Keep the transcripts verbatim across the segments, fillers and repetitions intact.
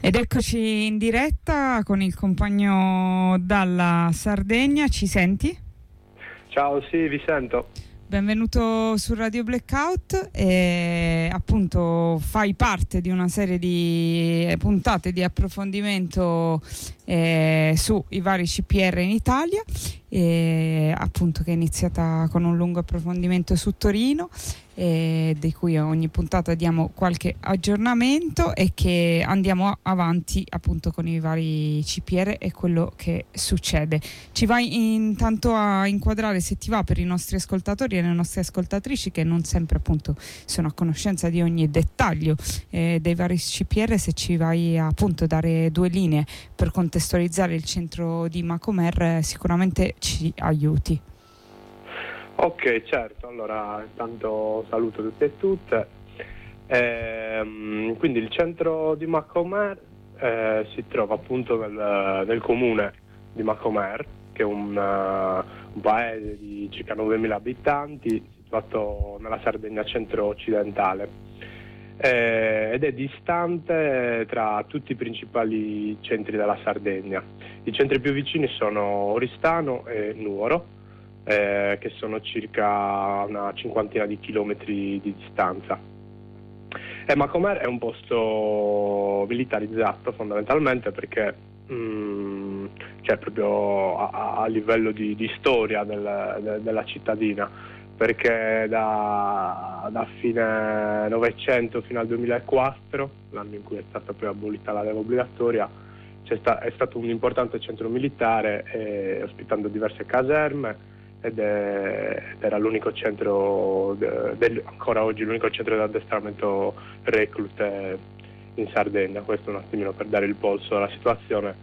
Ed eccoci in diretta con il compagno dalla Sardegna. Ci senti? Ciao, sì, vi sento. Benvenuto su Radio Blackout e appunto fai parte di una serie di puntate di approfondimento eh, sui vari C P R in Italia, e appunto che è iniziata con un lungo approfondimento su Torino, e di cui ogni puntata diamo qualche aggiornamento e che andiamo avanti appunto con i vari C P R e quello che succede. Ci vai intanto a inquadrare, se ti va, per i nostri ascoltatori e le nostre ascoltatrici che non sempre appunto sono a conoscenza di ogni dettaglio eh, dei vari C P R, se ci vai a appunto dare due linee per contestualizzare il centro di Macomer, sicuramente ci aiuti. Ok, certo, allora intanto saluto tutti e tutte. Ehm, quindi il centro di Macomer eh, si trova appunto nel, nel comune di Macomer, che è un, uh, un paese di circa novemila abitanti situato nella Sardegna centro-occidentale, eh, ed è distante tra tutti i principali centri della Sardegna. I centri più vicini sono Oristano e Nuoro, Eh, che sono circa una cinquantina di chilometri di distanza. E Macomer è un posto militarizzato fondamentalmente perché mh, cioè proprio a, a livello di, di storia del, de, della cittadina, perché da, da fine Novecento fino al duemilaquattro, l'anno in cui è stata poi abolita la leva obbligatoria, c'è sta, è stato un importante centro militare eh, ospitando diverse caserme. Ed, è, ed era l'unico centro, de, del, ancora oggi l'unico centro di addestramento reclute in Sardegna. Questo un attimino per dare il polso alla situazione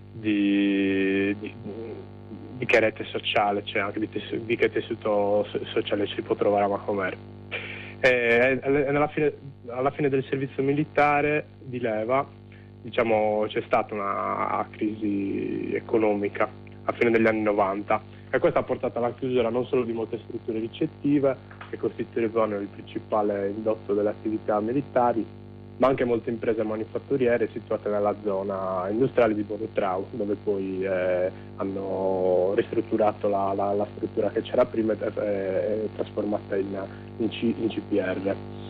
di, di, di che rete sociale, cioè anche di, tessu, di che tessuto sociale si può trovare a Macomer. E, e, alla, fine, alla fine del servizio militare di leva, diciamo, c'è stata una crisi economica a fine degli anni novanta, e questo ha portato alla chiusura non solo di molte strutture ricettive che costituivano il principale indotto delle attività militari, ma anche molte imprese manifatturiere situate nella zona industriale di Bonotrau, dove poi eh, hanno ristrutturato la, la, la struttura che c'era prima e eh, trasformata in, in, C, in C P R.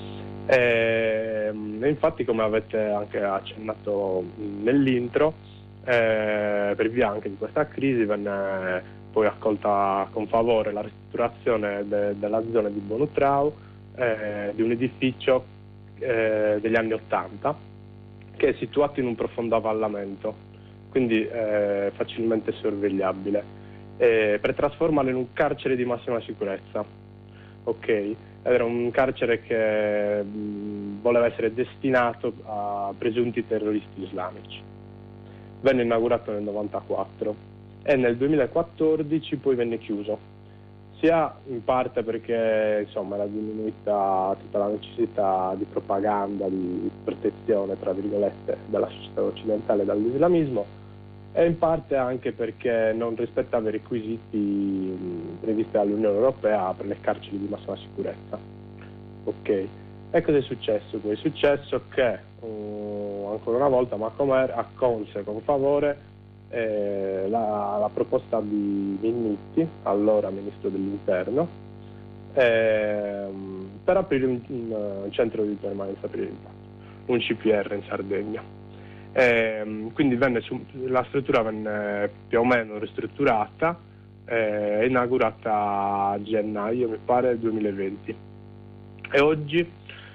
E, e infatti, come avete anche accennato nell'intro, eh, per via anche di questa crisi venne poi accolta con favore la ristrutturazione de, della zona di Bonotrau, eh, di un edificio eh, degli anni Ottanta che è situato in un profondo avvallamento, quindi eh, facilmente sorvegliabile, eh, per trasformarlo in un carcere di massima sicurezza. Ok, era un carcere che mh, voleva essere destinato a presunti terroristi islamici. Venne inaugurato nel novantaquattro. E nel duemilaquattordici poi venne chiuso, sia in parte perché insomma era diminuita tutta la necessità di propaganda, di protezione tra virgolette della società occidentale dall'islamismo, e in parte anche perché non rispettava i requisiti previsti dall'Unione Europea per le carceri di massima sicurezza. Ok, e cosa è successo poi? È successo che uh, ancora una volta Macomer accolse con favore Eh, la, la proposta di Minniti, allora ministro dell'interno, eh, per aprire un, un centro di permanenza per il rimpatrio, un C P R in Sardegna. Eh, quindi venne su, la struttura venne più o meno ristrutturata e eh, inaugurata a gennaio, mi pare, duemilaventi. E oggi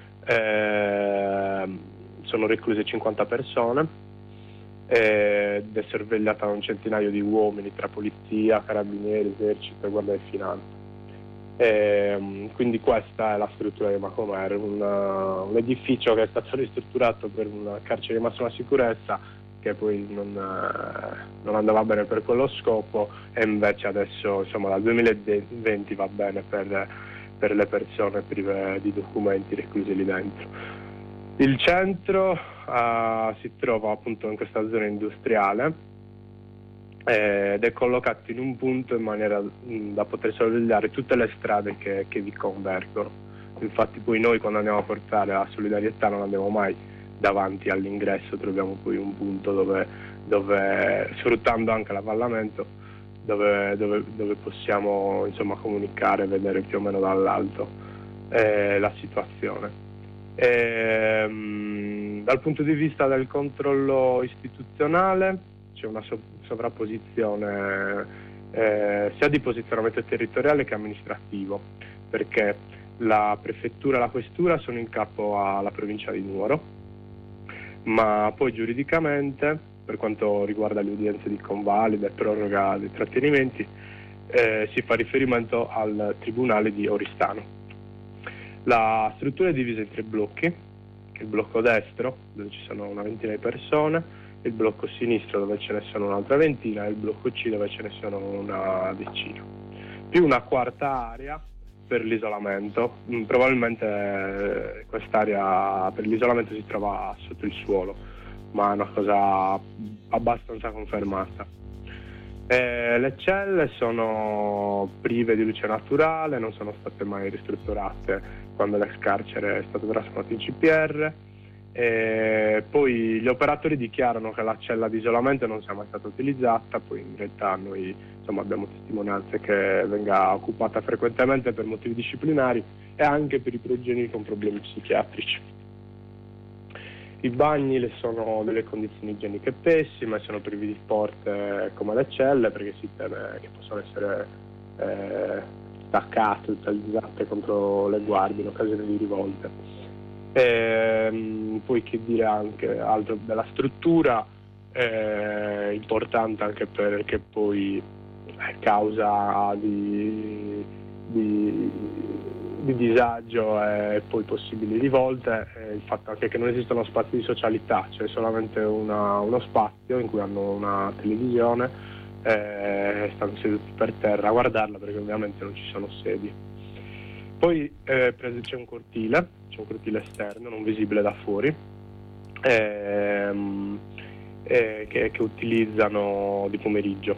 eh, sono recluse cinquanta persone, ed è sorvegliata da un centinaio di uomini tra polizia, carabinieri, esercito e guardia di finanza. E, quindi questa è la struttura di Macomer, un, un edificio che è stato ristrutturato per un carcere di massima sicurezza, che poi non, non andava bene per quello scopo, e invece adesso, insomma, dal duemilaventi va bene per, per le persone prive di documenti recluse lì dentro. Il centro uh, si trova appunto in questa zona industriale eh, ed è collocato in un punto in maniera mh, da poter sorvegliare tutte le strade che, che vi convergono. Infatti poi noi, quando andiamo a portare la solidarietà, non andiamo mai davanti all'ingresso troviamo poi un punto dove, dove sfruttando anche l'avvallamento, dove, dove, dove possiamo insomma comunicare, vedere più o meno dall'alto eh, la situazione. E, mh, dal punto di vista del controllo istituzionale c'è una so- sovrapposizione eh, sia di posizionamento territoriale che amministrativo, perché la prefettura e la questura sono in capo alla provincia di Nuoro, ma poi giuridicamente, per quanto riguarda le udienze di convalida e proroga dei trattenimenti, eh, si fa riferimento al tribunale di Oristano. La struttura è divisa in tre blocchi, che è il blocco destro, dove ci sono una ventina di persone, il blocco sinistro, dove ce ne sono un'altra ventina, e il blocco C, dove ce ne sono una decina, più una quarta area per l'isolamento. Mm, probabilmente eh, quest'area per l'isolamento si trova sotto il suolo, ma è una cosa abbastanza confermata. Eh, le celle sono prive di luce naturale, non sono state mai ristrutturate quando l'ex carcere è stato trasformato in C P R. E poi gli operatori dichiarano che la cella di isolamento non sia mai stata utilizzata, poi in realtà noi insomma abbiamo testimonianze che venga occupata frequentemente per motivi disciplinari e anche per i prigionieri con problemi psichiatrici. I bagni le sono delle condizioni igieniche pessime, sono privi di porte come le celle, perché si teme che possano essere eh, staccate, utilizzate contro le guardie in occasione di rivolte. E, poi che dire anche altro della struttura, eh, importante anche perché poi è causa di, di, di disagio e poi possibili rivolte, eh, il fatto anche che non esistono spazi di socialità, c'è solamente una, uno spazio in cui hanno una televisione e eh, stanno seduti per terra a guardarla, perché ovviamente non ci sono sedie. Poi eh, c'è un cortile, c'è un cortile esterno, non visibile da fuori, ehm, eh, che, che utilizzano di pomeriggio.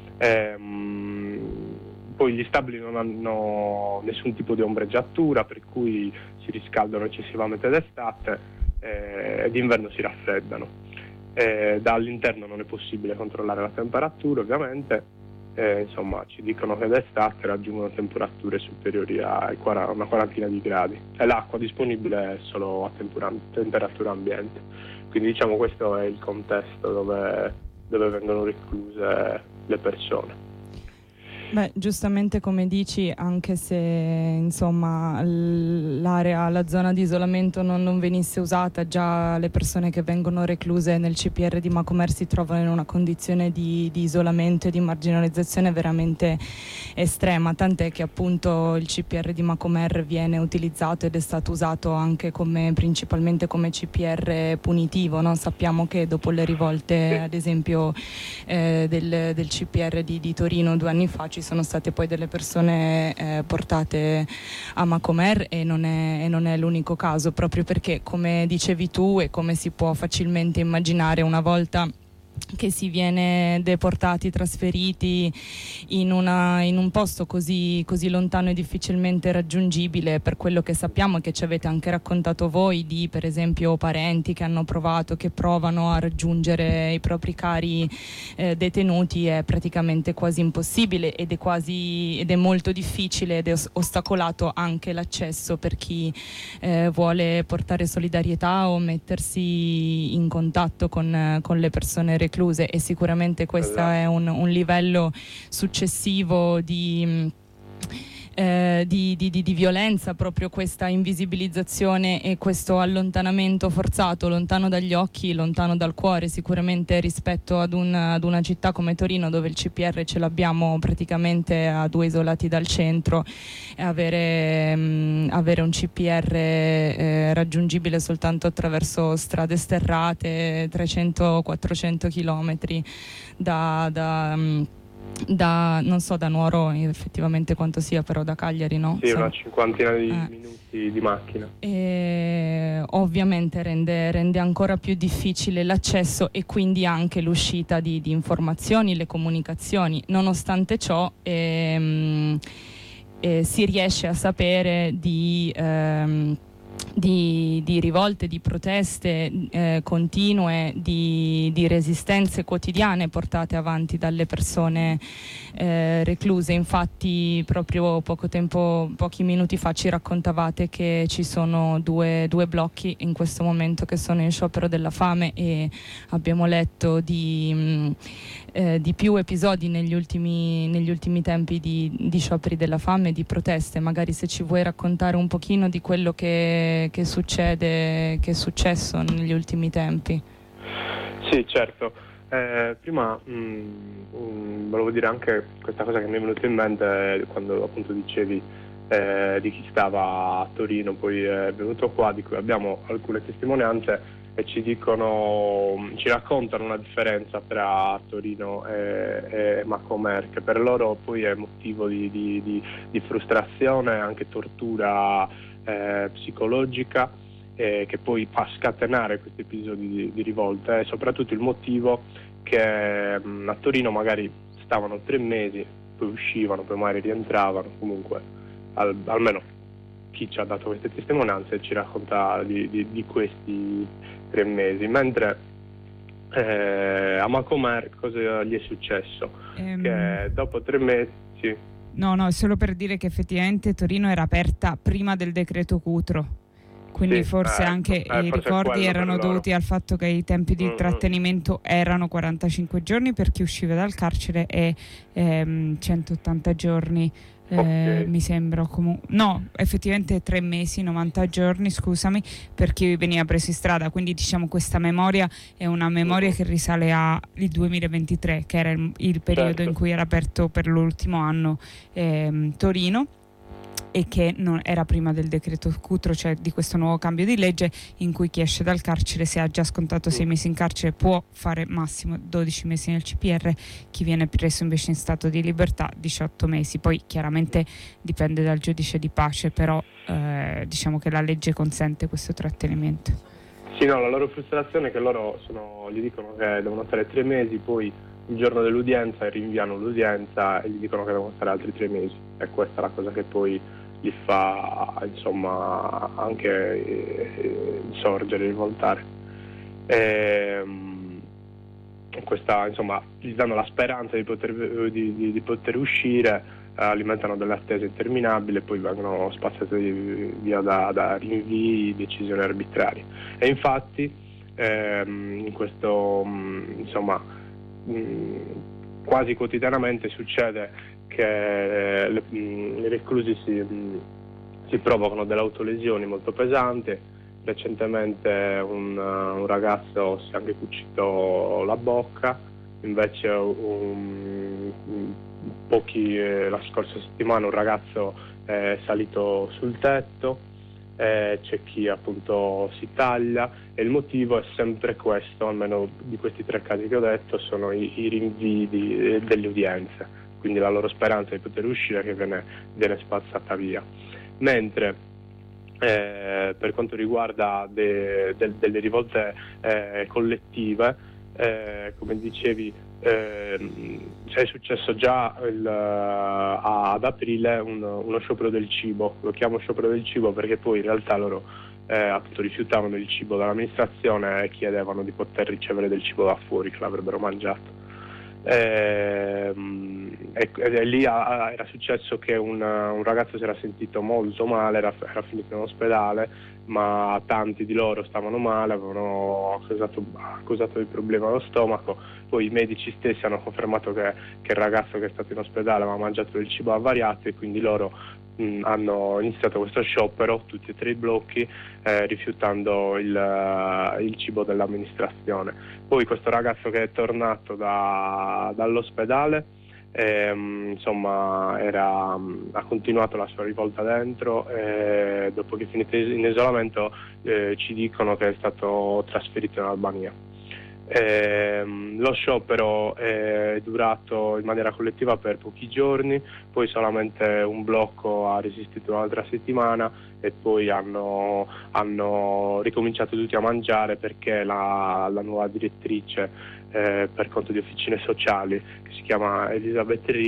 Ehm, poi gli stabili non hanno nessun tipo di ombreggiatura, per cui si riscaldano eccessivamente d'estate eh, e d'inverno si raffreddano. Eh, dall'interno non è possibile controllare la temperatura, ovviamente. Eh, insomma, ci dicono che d'estate raggiungono temperature superiori a una quarantina di gradi e l'acqua disponibile è solo a tempura- temperatura ambiente. Quindi diciamo questo è il contesto dove, dove vengono recluse le persone. Beh, giustamente come dici, anche se insomma l'area, la zona di isolamento non, non venisse usata, già le persone che vengono recluse nel C P R di Macomer si trovano in una condizione di, di isolamento e di marginalizzazione veramente estrema, tant'è che appunto il C P R di Macomer viene utilizzato ed è stato usato anche come, principalmente come C P R punitivo, no? Sappiamo che dopo le rivolte ad esempio eh, del, del C P R di, di Torino due anni fa ci sono state poi delle persone eh, portate a Macomer e non è, e non è l'unico caso, proprio perché, come dicevi tu e come si può facilmente immaginare, una volta che si viene deportati, trasferiti in, una, in un posto così, così lontano e difficilmente raggiungibile, per quello che sappiamo e che ci avete anche raccontato voi di per esempio parenti che hanno provato, che provano a raggiungere i propri cari eh, detenuti, è praticamente quasi impossibile ed è quasi ed è molto difficile ed è ostacolato anche l'accesso per chi eh, vuole portare solidarietà o mettersi in contatto con, con le persone recluse. E sicuramente questo è un, un livello successivo di, eh, di, di, di, di violenza, proprio questa invisibilizzazione e questo allontanamento forzato, lontano dagli occhi, lontano dal cuore, sicuramente rispetto ad, un, ad una città come Torino, dove il C P R ce l'abbiamo praticamente a due isolati dal centro, e avere, mh, avere un C P R eh, raggiungibile soltanto attraverso strade sterrate, trecento quattrocento chilometri da, da, mh, da non so da Nuoro effettivamente quanto sia, però da Cagliari, no? Sì, Sa- una cinquantina di eh. minuti di macchina. E ovviamente rende, rende ancora più difficile l'accesso e quindi anche l'uscita di, di informazioni, le comunicazioni. Nonostante ciò ehm, eh, si riesce a sapere di, ehm, Di, di rivolte, di proteste eh, continue, di, di resistenze quotidiane portate avanti dalle persone eh, recluse. Infatti proprio poco tempo, pochi minuti fa ci raccontavate che ci sono due, due blocchi in questo momento che sono in sciopero della fame, e abbiamo letto di, mh, eh, di più episodi negli ultimi, negli ultimi tempi di, di scioperi della fame, di proteste. Magari se ci vuoi raccontare un pochino di quello che che succede, che è successo negli ultimi tempi. Sì, certo. Eh, prima mh, mh, volevo dire anche questa cosa che mi è venuta in mente quando appunto dicevi eh, di chi stava a Torino, poi è venuto qua, di cui abbiamo alcune testimonianze e ci dicono, ci raccontano una differenza tra Torino e, e Macomer, che per loro poi è motivo di, di, di, di frustrazione, anche tortura Eh, psicologica, eh, che poi fa scatenare questi episodi di, di rivolta, e soprattutto il motivo che mh, a Torino magari stavano tre mesi, poi uscivano, poi magari rientravano, comunque al, almeno chi ci ha dato queste testimonianze ci racconta di, di, di questi tre mesi, mentre eh, a Macomer cosa gli è successo? Um... Che dopo tre mesi sì. No, no, solo per dire che effettivamente Torino era aperta prima del decreto Cutro, quindi sì, forse eh, anche eh, i forse ricordi erano dovuti al fatto che i tempi di mm-hmm. trattenimento erano quarantacinque giorni per chi usciva dal carcere e ehm, centottanta giorni, eh, okay. mi sembra, comu- no, effettivamente tre mesi, novanta giorni, scusami, per chi veniva preso in strada. Quindi diciamo questa memoria è una memoria mm-hmm. che risale al duemilaventitré, che era il, il periodo certo. in cui era aperto per l'ultimo anno ehm, Torino, e che non era prima del decreto Cutro, cioè di questo nuovo cambio di legge in cui chi esce dal carcere, se ha già scontato sei mesi in carcere, può fare massimo dodici mesi nel C P R, chi viene preso invece in stato di libertà diciotto mesi. Poi chiaramente dipende dal giudice di pace, però eh, diciamo che la legge consente questo trattenimento. Sì, no, la loro frustrazione è che loro sono, gli dicono che devono stare tre mesi, poi il giorno dell'udienza rinviano l'udienza e gli dicono che devono stare altri tre mesi, e questa è la cosa che poi li fa insomma anche eh, sorgere, rivoltare. E, questa insomma gli danno la speranza di poter, di, di, di poter uscire, eh, alimentano delle attese interminabili e poi vengono spazzate via da, da rinvii, decisioni arbitrarie. E infatti ehm, in questo mh, insomma mh, quasi quotidianamente succede che le, i reclusi si, si provocano delle autolesioni molto pesanti. Recentemente un, un ragazzo si è anche cucito la bocca, invece un, pochi, la scorsa settimana un ragazzo è salito sul tetto, eh, c'è chi appunto si taglia, e il motivo è sempre questo, almeno di questi tre casi che ho detto, sono i, i rinvii di, delle udienze. Quindi la loro speranza di poter uscire che viene, viene spazzata via. Mentre eh, per quanto riguarda de, de, delle rivolte eh, collettive, eh, come dicevi, eh, è successo già il, ad aprile un, uno sciopero del cibo. Lo chiamo sciopero del cibo perché poi in realtà loro eh, appunto rifiutavano il cibo dall'amministrazione e chiedevano di poter ricevere del cibo da fuori che l'avrebbero mangiato. E, e, e lì a, era successo che un, un ragazzo si era sentito molto male, era, era finito in ospedale, ma tanti di loro stavano male, avevano accusato, accusato di problemi allo stomaco. Poi i medici stessi hanno confermato che, che il ragazzo che è stato in ospedale aveva mangiato del cibo avariato, e quindi loro mh, hanno iniziato questo sciopero, tutti e tre i blocchi, eh, rifiutando il, il cibo dell'amministrazione. Poi questo ragazzo che è tornato da, dall'ospedale ehm, insomma era, ha continuato la sua rivolta dentro, e dopo che è finito in isolamento eh, ci dicono che è stato trasferito in Albania. Eh, lo sciopero è durato in maniera collettiva per pochi giorni, poi solamente un blocco ha resistito un'altra settimana, e poi hanno, hanno ricominciato tutti a mangiare perché la, la nuova direttrice eh, per conto di officine sociali, che si chiama Elisabeth Rio,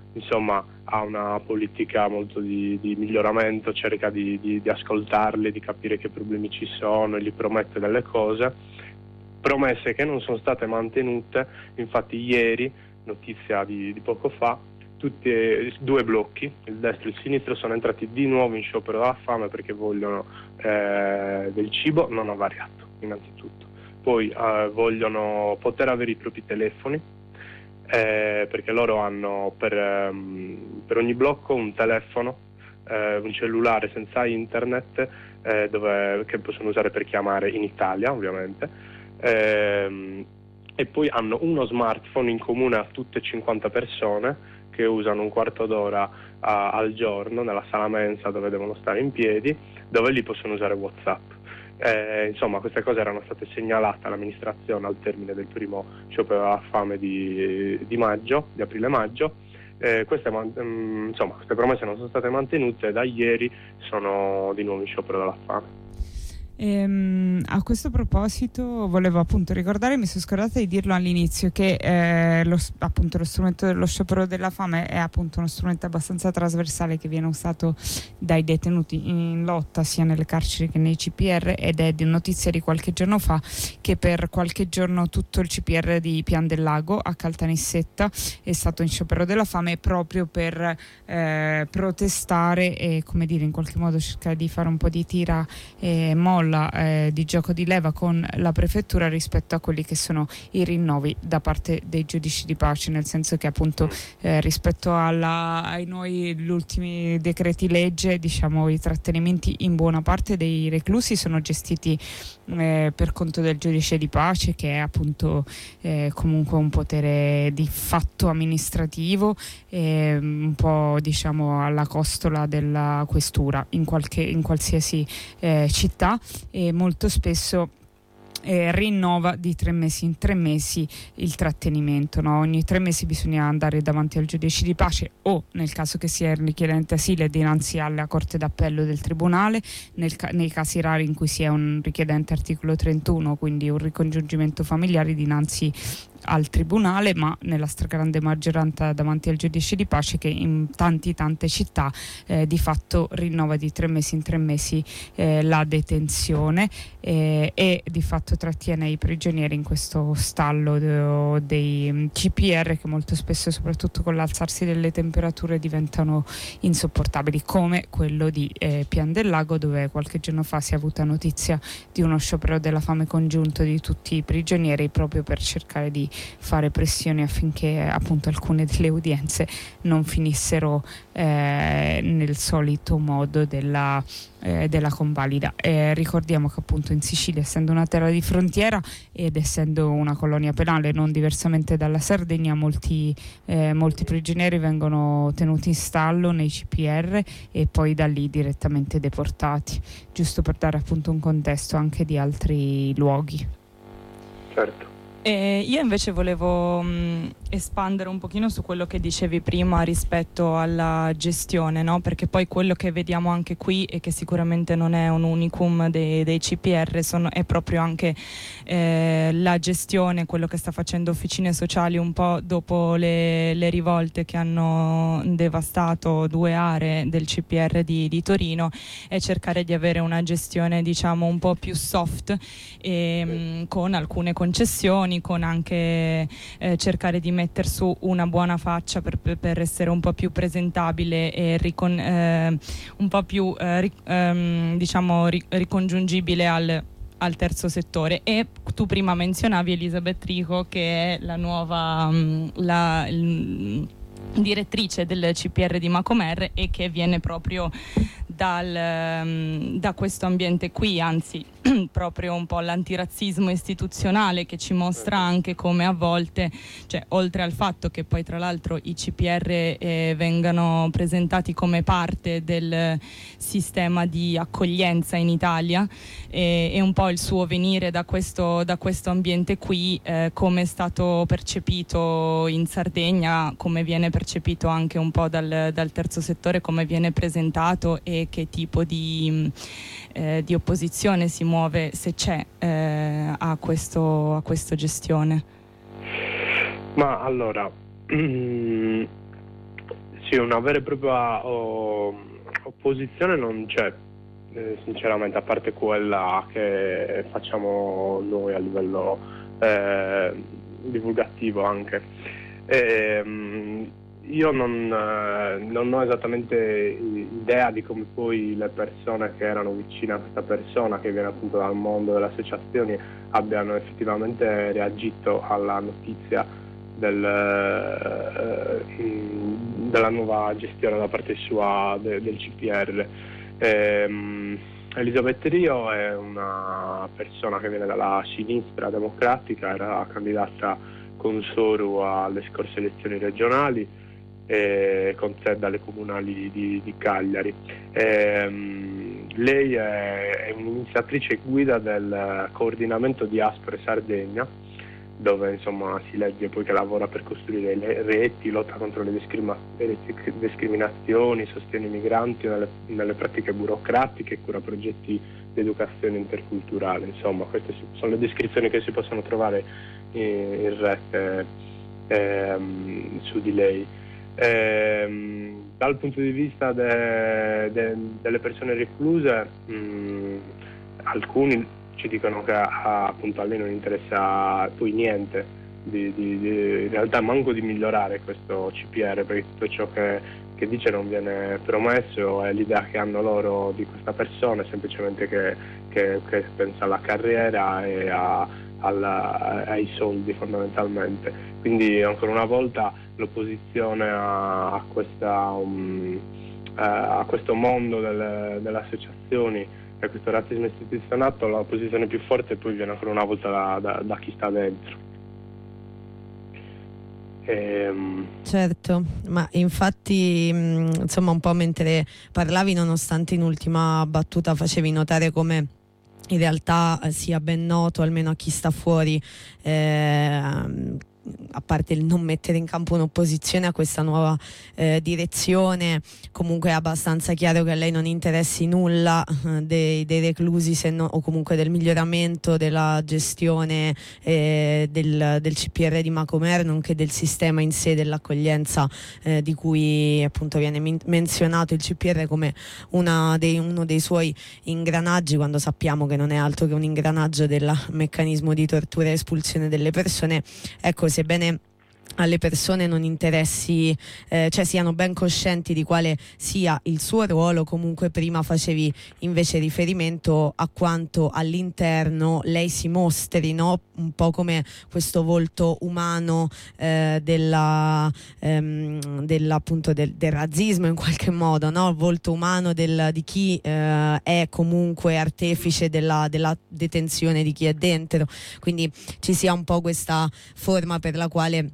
insomma ha una politica molto di, di miglioramento, cerca di, di, di ascoltarli, di capire che problemi ci sono e gli promette delle cose, promesse che non sono state mantenute. Infatti ieri, notizia di, di poco fa, tutti e due blocchi, il destro e il sinistro, sono entrati di nuovo in sciopero della fame perché vogliono eh, del cibo non avariato, innanzitutto. Poi eh, vogliono poter avere i propri telefoni, eh, perché loro hanno per, um, per ogni blocco un telefono, eh, un cellulare senza internet, eh, dove, che possono usare per chiamare in Italia, ovviamente. Eh, e poi hanno uno smartphone in comune a tutte cinquanta persone che usano un quarto d'ora a, al giorno nella sala mensa dove devono stare in piedi, dove lì possono usare WhatsApp. Eh, insomma, queste cose erano state segnalate all'amministrazione al termine del primo sciopero della fame di, di maggio, di aprile-maggio. Eh, queste, um, insomma, queste promesse non sono state mantenute e da ieri sono di nuovo in sciopero della fame. Ehm, a questo proposito volevo appunto ricordare, mi sono scordata di dirlo all'inizio, che eh, lo, appunto lo strumento dello sciopero della fame è appunto uno strumento abbastanza trasversale che viene usato dai detenuti in lotta sia nelle carceri che nei C P R, ed è di notizia di qualche giorno fa che per qualche giorno tutto il C P R di Pian del Lago a Caltanissetta è stato in sciopero della fame proprio per eh, protestare e, come dire, in qualche modo cercare di fare un po' di tira e molla Eh, di gioco di leva con la prefettura rispetto a quelli che sono i rinnovi da parte dei giudici di pace, nel senso che appunto eh, rispetto alla, ai noi gli ultimi decreti legge, diciamo, i trattenimenti in buona parte dei reclusi sono gestiti eh, per conto del giudice di pace, che è appunto eh, comunque un potere di fatto amministrativo, eh, un po' diciamo alla costola della questura in, qualche, in qualsiasi eh, città, e molto spesso eh, rinnova di tre mesi in tre mesi il trattenimento, no? Ogni tre mesi bisogna andare davanti al giudice di pace o, nel caso che sia richiedente asilo, dinanzi alla corte d'appello del tribunale, nel ca- nei casi rari in cui sia un richiedente articolo trentuno, quindi un ricongiungimento familiare, dinanzi al tribunale, ma nella stragrande maggioranza davanti al giudice di pace, che in tanti tante città eh, di fatto rinnova di tre mesi in tre mesi eh, la detenzione eh, e di fatto trattiene i prigionieri in questo stallo de- dei C P R, che molto spesso, soprattutto con l'alzarsi delle temperature, diventano insopportabili, come quello di eh, Pian del Lago, dove qualche giorno fa si è avuta notizia di uno sciopero della fame congiunto di tutti i prigionieri, proprio per cercare di fare pressioni affinché appunto alcune delle udienze non finissero eh, nel solito modo della, eh, della convalida. Eh, ricordiamo che appunto in Sicilia, essendo una terra di frontiera ed essendo una colonia penale, non diversamente dalla Sardegna, molti, eh, molti prigionieri vengono tenuti in stallo nei C P R e poi da lì direttamente deportati, giusto per dare appunto un contesto anche di altri luoghi. Certo. E io invece volevo mh, espandere un pochino su quello che dicevi prima rispetto alla gestione, no? Perché poi quello che vediamo anche qui, e che sicuramente non è un unicum dei, dei C P R, sono, è proprio anche eh, la gestione, quello che sta facendo Officine Sociali un po' dopo le, le rivolte che hanno devastato due aree del C P R di, di Torino, è cercare di avere una gestione, diciamo, un po' più soft e, mh, con alcune concessioni, con anche eh, cercare di mettere su una buona faccia per, per essere un po' più presentabile e ricon, eh, un po' più eh, ric, ehm, diciamo ric, ricongiungibile al, al terzo settore. E tu prima menzionavi Elisabeth Rico, che è la nuova mh, la, il, direttrice del C P R di Macomer, e che viene proprio dal, da questo ambiente qui, anzi proprio un po' l'antirazzismo istituzionale, che ci mostra anche come a volte, cioè, oltre al fatto che poi tra l'altro i C P R eh, vengano presentati come parte del sistema di accoglienza in Italia, e, e un po' il suo venire da questo, da questo ambiente qui, eh, come è stato percepito in Sardegna, come viene percepito anche un po' dal, dal terzo settore, come viene presentato e che tipo di, eh, di opposizione si muove, se c'è, eh, a questo, a questa gestione. Ma allora, Sì, una vera e propria oh, opposizione non c'è, eh, sinceramente, a parte quella che facciamo noi a livello eh, divulgativo anche. E, um, io non, eh, non ho esattamente idea di come poi le persone che erano vicine a questa persona, che viene appunto dal mondo delle associazioni, abbiano effettivamente reagito alla notizia del, eh, della nuova gestione da parte sua de, del C P R. Ehm, Elisabeth Rio è una persona che viene dalla sinistra democratica, era candidata con Soru alle scorse elezioni regionali e con sede alle comunali di, di Cagliari. Ehm, lei è, è un'iniziatrice e guida del coordinamento Diaspora Sardegna, dove insomma si legge poi che lavora per costruire le reti, lotta contro le discrima- discriminazioni, sostiene i migranti nelle, nelle pratiche burocratiche, cura progetti di educazione interculturale. Insomma, queste sono le descrizioni che si possono trovare in, in rete ehm, su di lei. Ehm, dal punto di vista de, de, delle persone recluse, mh, alcuni ci dicono che a, appunto a lei non interessa poi niente, di, di, di, in realtà manco di migliorare questo C P R, perché tutto ciò che, che dice non viene promesso, e l'idea che hanno loro di questa persona è semplicemente che, che, che pensa alla carriera e a, alla, ai soldi fondamentalmente. Quindi ancora una volta l'opposizione a, a, questa, um, a questo mondo delle, delle associazioni e questo razzismo istituzionato, la posizione più forte poi viene ancora una volta da, da, da chi sta dentro. Ehm... Certo, ma infatti insomma un po' mentre parlavi, nonostante in ultima battuta facevi notare come in realtà sia ben noto, almeno a chi sta fuori, eh, a parte il non mettere in campo un'opposizione a questa nuova eh, direzione, comunque è abbastanza chiaro che a lei non interessi nulla eh, dei, dei reclusi, se no, o comunque del miglioramento della gestione eh, del, del C P R di Macomer, nonché del sistema in sé dell'accoglienza, eh, di cui appunto viene min- menzionato il C P R come una dei, uno dei suoi ingranaggi, quando sappiamo che non è altro che un ingranaggio del meccanismo di tortura e espulsione delle persone. Ecco, sebbene alle persone non interessi, eh, cioè siano ben coscienti di quale sia il suo ruolo, comunque prima facevi invece riferimento a quanto all'interno lei si mostri, no? Un po' come questo volto umano eh, della, ehm, della, appunto del, del razzismo in qualche modo, no? Il volto umano del, di chi eh, è comunque artefice della, della detenzione di chi è dentro, quindi ci sia un po' questa forma per la quale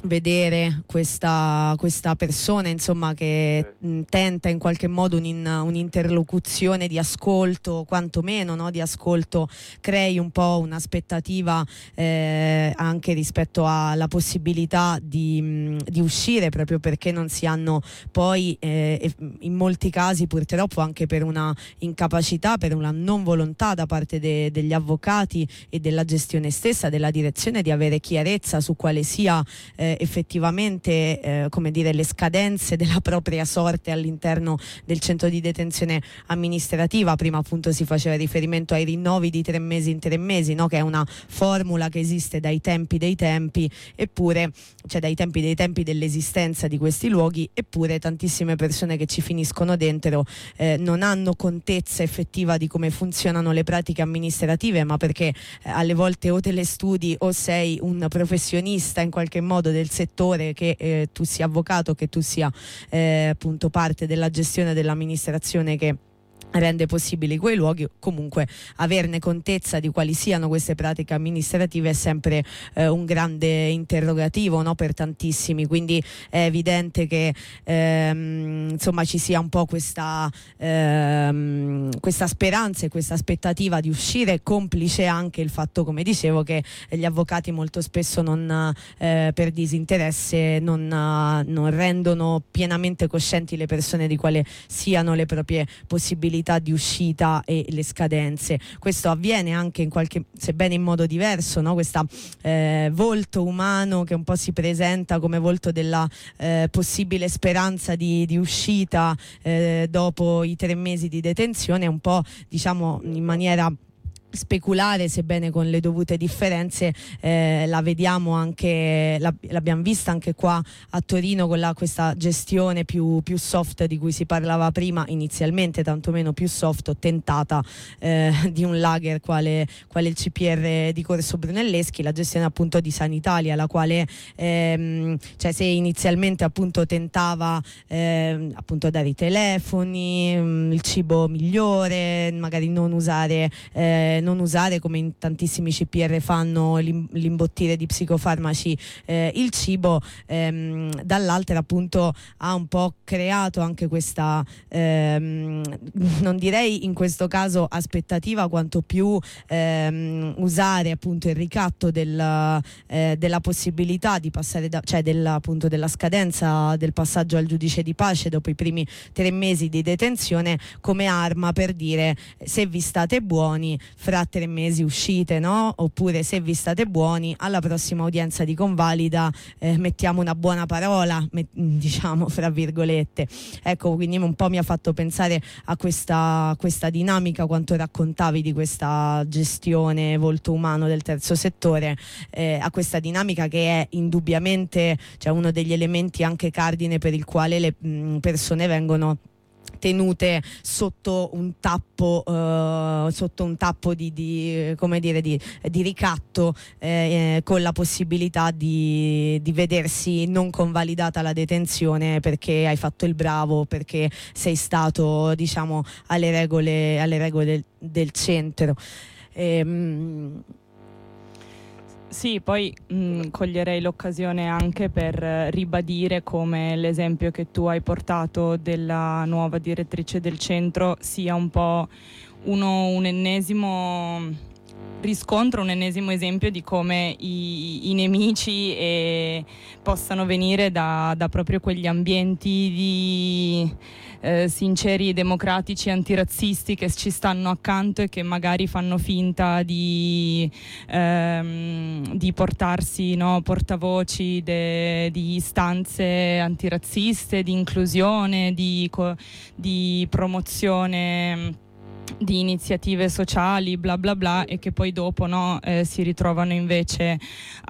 vedere questa, questa persona, insomma, che mh, tenta in qualche modo un, un'interlocuzione di ascolto, quantomeno, no? Di ascolto, crei un po' un'aspettativa eh, anche rispetto alla possibilità di, mh, di uscire, proprio perché non si hanno poi eh, in molti casi purtroppo anche per una incapacità, per una non volontà da parte de, degli avvocati e della gestione stessa, della direzione, di avere chiarezza su quale sia eh, effettivamente eh, come dire, le scadenze della propria sorte all'interno del centro di detenzione amministrativa. Prima appunto si faceva riferimento ai rinnovi di tre mesi in tre mesi, no? Che è una formula che esiste dai tempi dei tempi, eppure, cioè dai tempi dei tempi dell'esistenza di questi luoghi, eppure tantissime persone che ci finiscono dentro eh, non hanno contezza effettiva di come funzionano le pratiche amministrative, ma perché eh, alle volte o te le studi o sei un professionista in qualche modo del settore, che eh, tu sia avvocato, che tu sia eh, appunto parte della gestione dell'amministrazione che rende possibili quei luoghi. Comunque averne contezza di quali siano queste pratiche amministrative è sempre eh, un grande interrogativo, no? Per tantissimi, quindi è evidente che ehm, insomma ci sia un po' questa ehm, questa speranza e questa aspettativa di uscire, complice anche il fatto, come dicevo, che gli avvocati molto spesso non eh, per disinteresse non, non rendono pienamente coscienti le persone di quale siano le proprie possibilità possibilità di uscita e le scadenze. Questo avviene anche in qualche, sebbene in modo diverso, no? Questa eh, volto umano che un po' si presenta come volto della eh, possibile speranza di, di uscita eh, dopo i tre mesi di detenzione, un po', diciamo, in maniera speculare, sebbene con le dovute differenze. Eh, la vediamo anche, la, l'abbiamo vista anche qua a Torino con la, questa gestione più, più soft di cui si parlava prima, inizialmente tantomeno più soft o tentata eh, di un lager quale, quale il C P R di Corso Brunelleschi, la gestione appunto di Sanitalia, la quale ehm, cioè se inizialmente appunto tentava ehm, appunto dare i telefoni, mh, il cibo migliore, magari non usare eh, non usare, come in tantissimi C P R fanno, l'imbottire di psicofarmaci eh, il cibo, ehm, dall'altra appunto ha un po' creato anche questa ehm, non direi in questo caso aspettativa, quanto più ehm, usare appunto il ricatto del, eh, della possibilità di passare da, cioè della, appunto della scadenza del passaggio al giudice di pace dopo i primi tre mesi di detenzione come arma per dire: se vi state buoni fra tre mesi uscite, no? Oppure se vi state buoni alla prossima udienza di convalida eh, mettiamo una buona parola, met- diciamo fra virgolette. Ecco, quindi un po' mi ha fatto pensare a questa, questa dinamica, quanto raccontavi di questa gestione volto umano del terzo settore, eh, a questa dinamica che è indubbiamente, cioè, uno degli elementi anche cardine per il quale le mh, persone vengono tenute sotto un tappo uh, sotto un tappo di, di come dire di, di ricatto, eh, con la possibilità di, di vedersi non convalidata la detenzione perché hai fatto il bravo, perché sei stato, diciamo, alle regole alle regole del, del centro. Ehm, Sì, poi mh, coglierei l'occasione anche per eh, ribadire come l'esempio che tu hai portato della nuova direttrice del centro sia un po' uno, un ennesimo riscontro, un ennesimo esempio di come i, i nemici eh, possano venire da, da proprio quegli ambienti di eh, sinceri democratici antirazzisti che ci stanno accanto e che magari fanno finta di, ehm, di portarsi, no, portavoci de, di istanze antirazziste, di inclusione, di, di promozione di iniziative sociali, bla bla bla, e che poi dopo, no, eh, si ritrovano invece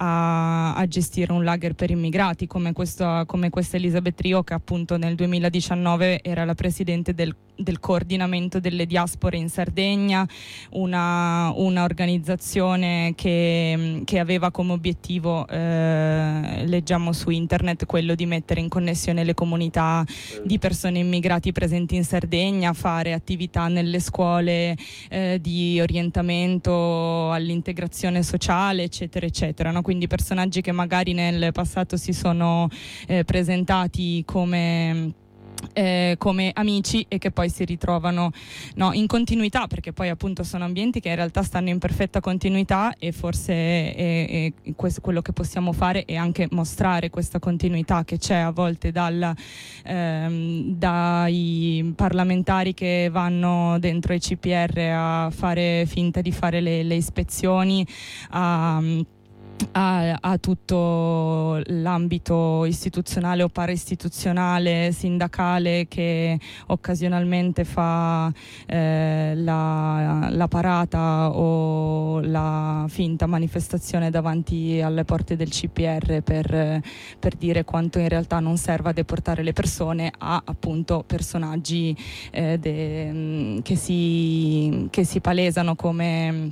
a, a gestire un lager per immigrati come, questo, come questa Elisabeth Rio, che appunto nel duemiladiciannove era la presidente del, del coordinamento delle diaspore in Sardegna, una, una organizzazione che, che aveva come obiettivo, eh, leggiamo su internet, quello di mettere in connessione le comunità di persone immigrati presenti in Sardegna, fare attività nelle scuole Eh, di orientamento all'integrazione sociale, eccetera eccetera, no? Quindi personaggi che magari nel passato si sono eh, presentati come Eh, come amici e che poi si ritrovano, no, in continuità, perché poi appunto sono ambienti che in realtà stanno in perfetta continuità, e forse è, è questo, quello che possiamo fare è anche mostrare questa continuità che c'è a volte dal, ehm, dai parlamentari che vanno dentro i C P R a fare finta di fare le, le ispezioni, a A, a tutto l'ambito istituzionale o paraistituzionale, sindacale, che occasionalmente fa eh, la, la parata o la finta manifestazione davanti alle porte del C P R per, per dire quanto in realtà non serva a deportare le persone, a appunto personaggi eh, de, che, si, che si palesano come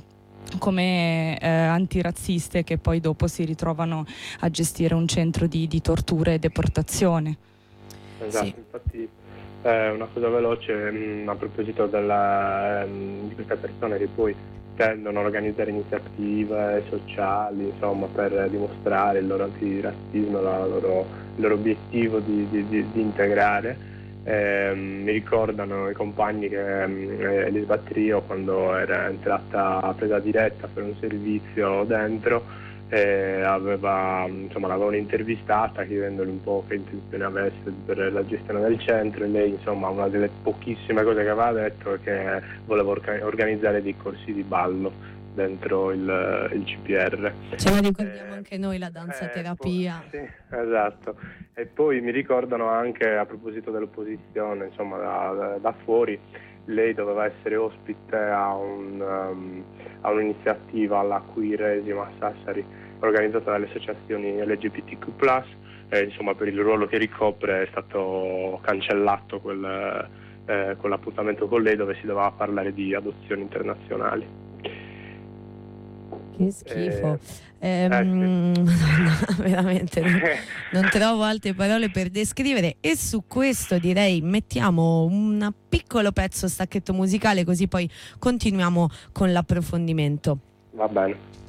come eh, antirazziste, che poi dopo si ritrovano a gestire un centro di, di tortura e deportazione. Esatto, sì. Infatti eh, una cosa veloce mh, a proposito della, mh, di queste persone che poi tendono a organizzare iniziative sociali, insomma, per dimostrare il loro antirazzismo, la loro, il loro obiettivo di, di, di, di integrare. Eh, mi ricordano i compagni che eh, Elisabeth Rio, quando era entrata presa diretta per un servizio dentro, e aveva, insomma, l'avevano intervistata chiedendole un po' che intenzione avesse per la gestione del centro, e lei, insomma, una delle pochissime cose che aveva detto è che voleva orga- organizzare dei corsi di ballo dentro il, il C P R. Ce la ricordiamo eh, anche noi, la danza eh, terapia. Poi, sì, esatto. E poi mi ricordano anche, a proposito dell'opposizione, insomma, da, da, da fuori, lei doveva essere ospite a, un, um, a un'iniziativa alla Quiresima a Sassari, organizzata dalle associazioni L G B T Q plus, e, insomma, per il ruolo che ricopre è stato cancellato quel, eh, quell'appuntamento con lei, dove si doveva parlare di adozioni internazionali. Che schifo. Eh, ehm, eh, sì. Veramente non, non trovo altre parole per descrivere, e su questo direi mettiamo un piccolo pezzo stacchetto musicale, così poi continuiamo con l'approfondimento. Va bene.